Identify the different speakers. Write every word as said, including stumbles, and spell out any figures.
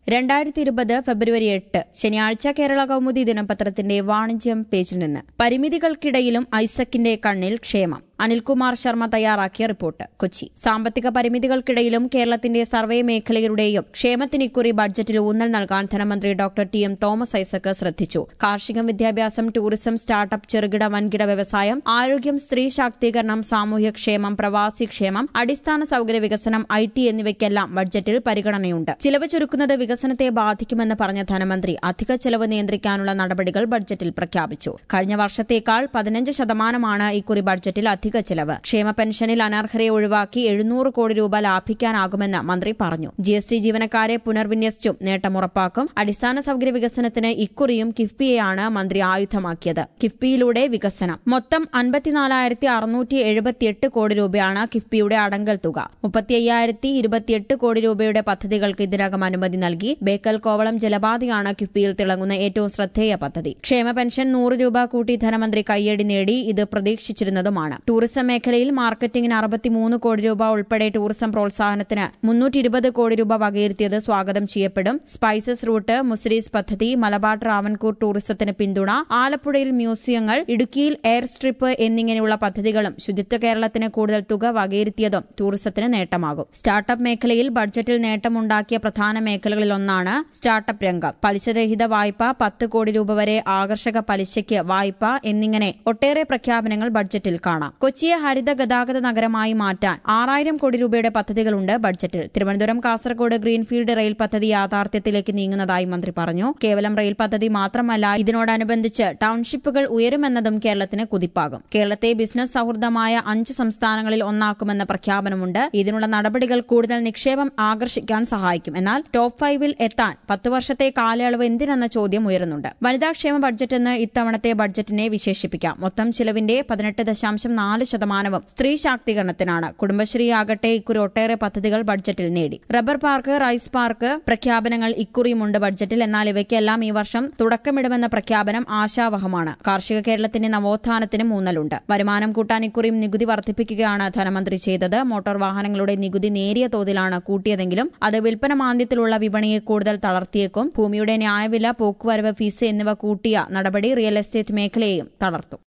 Speaker 1: രണ്ടായിരത്തി ഇരുപത് ഫെബ്രുവരി എട്ട് ശനിയാഴ്ച കേരള കൗമുദി ദിനപത്രത്തിന്റെ വാണിജ്യം പേജിൽ നിന്ന് പരിമിതികൾക്കിടയിലും ഐസക്കിന്റെ കണ്ണിൽ ക്ഷേമം. അനിൽകുമാർ ശർമ്മ തയ്യാറാക്കിയ റിപ്പോർട്ട്. കൊച്ചി. സാമ്പത്തിക പരിമിതികൾക്കിടയിലും കേരളത്തിന്റെ സർവേ മേഖലകളുടെയും ക്ഷേമത്തിന് ഇക്കുറി ബഡ്ജറ്റിൽ ഊന്നൽ നൽകാൻ ധനമന്ത്രി doctor T M Thomas Isaac ശ്രദ്ധിച്ചു. കാർഷികം, വിദ്യാഭ്യാസം, ടൂറിസം, സ്റ്റാർട്ടപ്പ്, ചെറുകിട വൻകിട വ്യവസായം, ആരോഗ്യം, സ്ത്രീ ശാക്തീകരണം, സാമൂഹ്യക്ഷേമം, പ്രവാസി ക്ഷേമം, അടിസ്ഥാന സൌകര്യ വികസനം, ഐ ടി എന്നിവയ്ക്കെല്ലാം ബഡ്ജറ്റിൽ പരിഗണനയുണ്ട്. ചിലവ് ചുരുക്കുന്നത് വികസനത്തെ ബാധിക്കുമെന്ന് പറഞ്ഞ ധനമന്ത്രി അധിക ചെലവ് നിയന്ത്രിക്കാനുള്ള നടപടികൾ ബഡ്ജറ്റിൽ പ്രഖ്യാപിച്ചു. കഴിഞ്ഞ വർഷത്തേക്കാൾ പതിനഞ്ച് ശതമാനമാണ് ഇക്കുറി ബഡ്ജറ്റിൽ അധിക ചെലവ്. ക്ഷേമ പെൻഷനിൽ അനർഹരെ ഒഴിവാക്കി എഴുന്നൂറ് കോടി രൂപ ലാഭിക്കാനാകുമെന്ന് മന്ത്രി പറഞ്ഞു. ജി എസ് ടി ജീവനക്കാരെ പുനർവിന്യസിച്ചും നേട്ടമുറപ്പാക്കും. അടിസ്ഥാന സൌകര്യ വികസനത്തിന് ഇക്കുറിയും കിഫ്ബിയെയാണ് മന്ത്രി ആയുധമാക്കിയത്. കിഫ്ബിയിലൂടെ വികസനം. മൊത്തം അൻപത്തിനാലായിരത്തി അറുന്നൂറ്റി എഴുപത്തിയെട്ട് കോടി രൂപയാണ് കിഫ്ബിയുടെ അടങ്കൽ തുക. മുപ്പത്തി അയ്യായിരത്തി ഇരുപത്തിയെട്ട് കോടി രൂപയുടെ പദ്ധതികൾക്ക് ഇതിനകം അനുമതി നൽകി. ബേക്കൽ കോവളം ജലപാതയാണ് കിഫ്ബിയിൽ തിളങ്ങുന്ന ഏറ്റവും ശ്രദ്ധേയ പദ്ധതി. ക്ഷേമ പെൻഷൻ നൂറ് രൂപ കൂട്ടി ധനമന്ത്രി കയ്യടി നേടി. ഇത് പ്രതീക്ഷിച്ചിരുന്നതുമാണ്. ടൂറിസം മേഖലയിൽ മാർക്കറ്റിംഗിന് അറുപത്തിമൂന്ന് കോടി രൂപ ഉൾപ്പെടെ ടൂറിസം പ്രോത്സാഹനത്തിന് മുന്നൂറ്റി ഇരുപത് കോടി രൂപ വകയിരുത്തിയത് സ്വാഗതം ചെയ്യപ്പെടും. സ്പൈസസ് റൂട്ട്, മുസിരീസ് പദ്ധതി, മലബാർ ട്രാവൻകൂർ ടൂറിസത്തിന് പിന്തുണ, ആലപ്പുഴയിൽ മ്യൂസിയങ്ങൾ, ഇടുക്കിയിൽ എയർ സ്ട്രിപ്പ് എന്നിങ്ങനെയുള്ള പദ്ധതികളും ശുചിത്വ കേരളത്തിന് കൂടുതൽ തുക വകയിരുത്തിയതും ടൂറിസത്തിന് നേട്ടമാകും. സ്റ്റാർട്ടപ്പ് മേഖലയിൽ ബഡ്ജറ്റിൽ നേട്ടമുണ്ടാക്കിയ പ്രധാന മേഖലകളിലൊന്നാണ് സ്റ്റാർട്ടപ്പ് രംഗം. പലിശരഹിത വായ്പ, പത്ത് കോടി രൂപ വരെ ആകർഷക പലിശയ്ക്ക് വായ്പ എന്നിങ്ങനെ ഒട്ടേറെ പ്രഖ്യാപനങ്ങൾ ബഡ്ജറ്റിൽ കാണാം. കൊച്ചിയെ ഹരിത ഗതാഗത നഗരമായി മാറ്റാൻ ആറായിരം കോടി രൂപയുടെ പദ്ധതികളുണ്ട് ബഡ്ജറ്റിൽ. തിരുവനന്തപുരം കാസർഗോഡ് ഗ്രീൻഫീൽഡ് റെയിൽ പദ്ധതി യാഥാർത്ഥ്യത്തിലേക്ക് നീങ്ങുന്നതായി മന്ത്രി പറഞ്ഞു. കേവലം റെയിൽ പദ്ധതി മാത്രമല്ല, ഇതിനോടനുബന്ധിച്ച് ടൌൺഷിപ്പുകൾ ഉയരുമെന്നതും കേരളത്തിന് കുതിപ്പാകും. കേരളത്തെ ബിസിനസ് സൌഹൃദമായ അഞ്ച് സംസ്ഥാനങ്ങളിൽ ഒന്നാക്കുമെന്ന പ്രഖ്യാപനമുണ്ട്. ഇതിനുള്ള നടപടികൾ കൂടുതൽ നിക്ഷേപം ആകർഷിക്കാൻ സഹായിക്കും. എന്നാൽ ടോപ്പ് ഫൈവിൽ എത്താൻ പത്ത് വർഷത്തെ കാലയളവ് എന്തിനെന്ന ചോദ്യം ഉയരുന്നുണ്ട്. വനിതാക്ഷേമ ബഡ്ജറ്റെന്ന് ഇത്തവണത്തെ ബഡ്ജറ്റിനെ വിശേഷിപ്പിക്കാം. മൊത്തം ചിലവിന്റെ പതിനെട്ട് ദശാംശം നാല് ശതമാനവും സ്ത്രീ ശാക്തീകരണത്തിനാണ്. കുടുംബശ്രീ ആകട്ടെ ഇക്കുറി ഒട്ടേറെ പദ്ധതികൾ ബഡ്ജറ്റിൽ നേടി. റബ്ബർ പാർക്ക്, റൈസ് പാർക്ക് പ്രഖ്യാപനങ്ങൾ ഇക്കുറിയുമുണ്ട് ബഡ്ജറ്റിൽ. എന്നാൽ ഇവയ്ക്കെല്ലാം ഈ വർഷം തുടക്കമിടുമെന്ന പ്രഖ്യാപനം ആശാവഹമാണ്. കാർഷിക കേരളത്തിന്റെ നവോത്ഥാനത്തിനും ഊന്നലുണ്ട്. വരുമാനം കൂട്ടാൻ ഇക്കുറിയും നികുതി വർദ്ധിപ്പിക്കുകയാണ് ധനമന്ത്രി ചെയ്തത്. മോട്ടോർ വാഹനങ്ങളുടെ നികുതി നേരിയ തോതിലാണ് കൂട്ടിയതെങ്കിലും അത് വിൽപ്പന മാന്ദ്യത്തിലുള്ള വിപണിയെ കൂടുതൽ തളർത്തിയേക്കും. ഭൂമിയുടെ ന്യായവില, പോക്കുവരവ് ഫീസ് എന്നിവ കൂട്ടിയ നടപടി റിയൽ എസ്റ്റേറ്റ് മേഖലയെയും തളർത്തും.